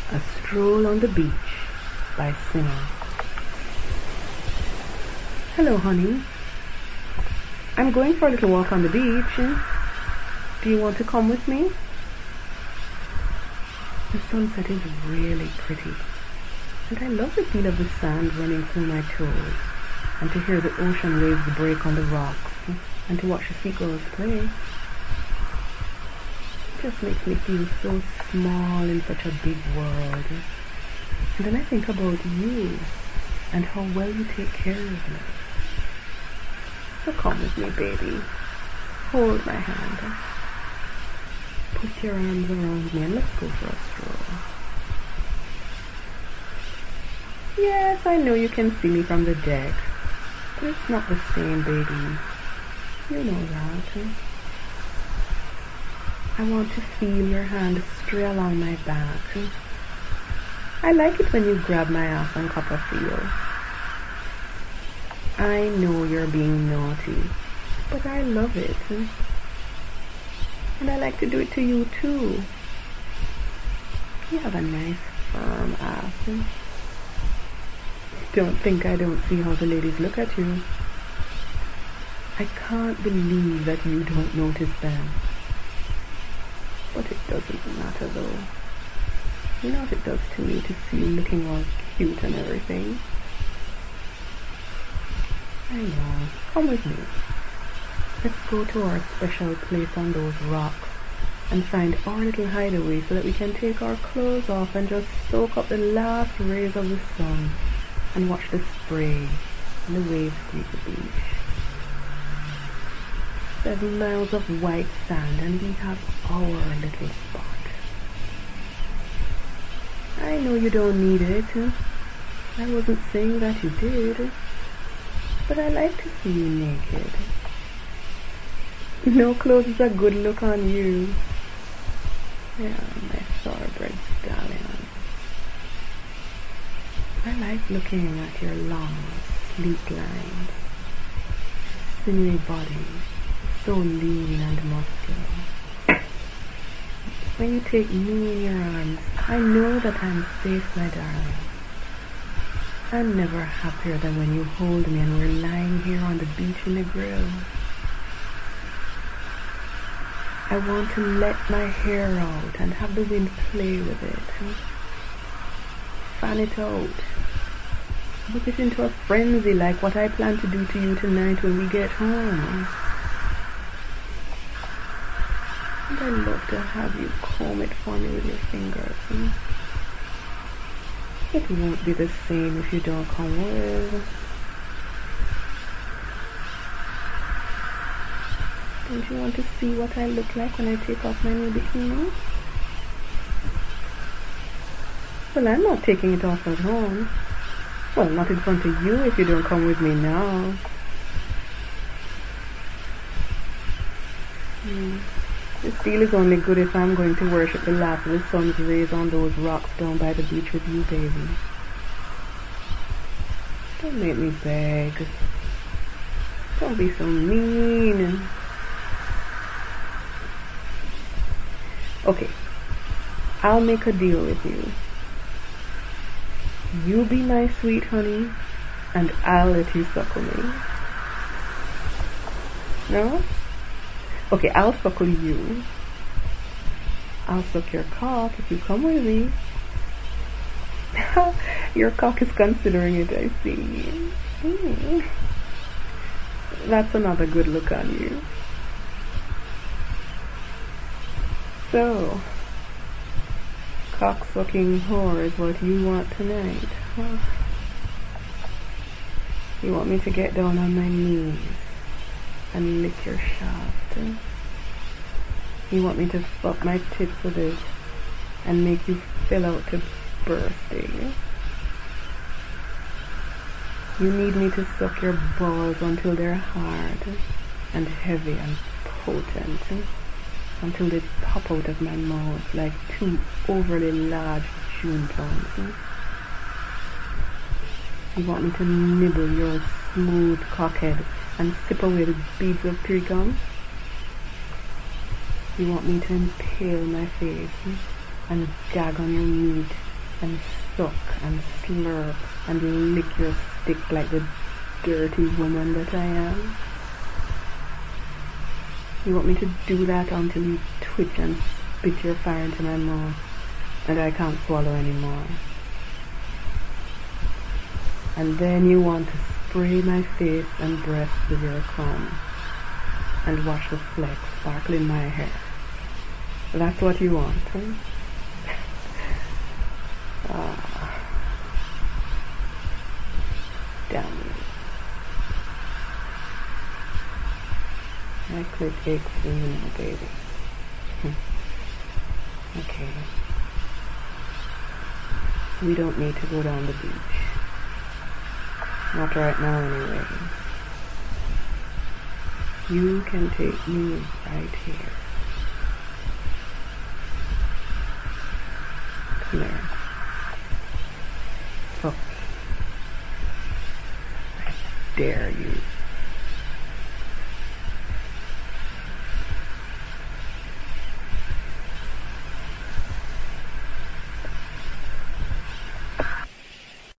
A Stroll on the Beach by Singer. Hello, honey. I'm going for a little walk on the beach. Do you want to come with me? The sunset is really pretty, and I love the feel of the sand running through my toes, and to hear the ocean waves break on the rocks, and to watch the seagulls play. It just makes me feel so small in such a big world. And then I think about you, and how well you take care of me. So come with me, baby. Hold my hand. Put your arms around me and let's go for a stroll. Yes, I know you can see me from the deck, but it's not the same, baby. You know that. I want to feel your hand stray along my back. I like it when you grab my ass on Copperfield. I know you're being naughty, but I love it. And I like to do it to you too. You have a nice firm ass. Don't think I don't see how the ladies look at you. I can't believe that you don't notice them. But it doesn't matter though. You know what it does to me to see you looking all cute and everything. I know. Come with me. Let's go to our special place on those rocks and find our little hideaway so that we can take our clothes off and just soak up the last rays of the sun and watch the spray and the waves greet the beach. 7 miles of white sand and we have our little spot. I know you don't need it. I wasn't saying that you did. But I like to see you naked. No clothes is a good look on you. Yeah, my thoroughbred stallion. I like looking at your long, sleek lines, sinewy body, so lean and muscular. When you take me in your arms, I know that I'm safe, my darling. I'm never happier than when you hold me and we're lying here on the beach in the grill. I want to let my hair out and have the wind play with it. Fan it out. Whip it into a frenzy like what I plan to do to you tonight when we get home. And I love to have you comb it for me with your fingers. It won't be the same if you don't come with. Don't you want to see what I look like when I take off my new bikini? Well, I'm not taking it off at home. Well, not in front of you if you don't come with me now. This deal is only good if I'm going to worship the last of the sun's rays on those rocks down by the beach with you, baby. Don't make me beg. Don't be so mean. Okay, I'll make a deal with you. You be my sweet honey, and I'll let you suckle me. No? Okay, I'll suckle you. I'll suck your cock if you come with me. Your cock is considering it, I see. That's another good look on you. So, cock-sucking whore is what you want tonight, huh? You want me to get down on my knees and lick your shaft? You want me to fuck my tits with it and make you fill out to bursting? You need me to suck your balls until they're hard and heavy and potent, until they pop out of my mouth like 2 overly large June plums. You want me to nibble your smooth cockhead and sip away the beads of pre-cum? You want me to impale my face and gag on your meat and suck and slurp and lick your stick like the dirty woman that I am? You want me to do that until you twitch and spit your fire into my mouth and I can't swallow anymore? And then you want to spray my face and breast with your cum and wash the flecks sparkling my hair. That's what you want, huh? Damn you. I click eggs for you now, baby. Okay. We don't need to go down the beach. Not right now, anyway. You can take me right here. Come here. Fuck. I dare you.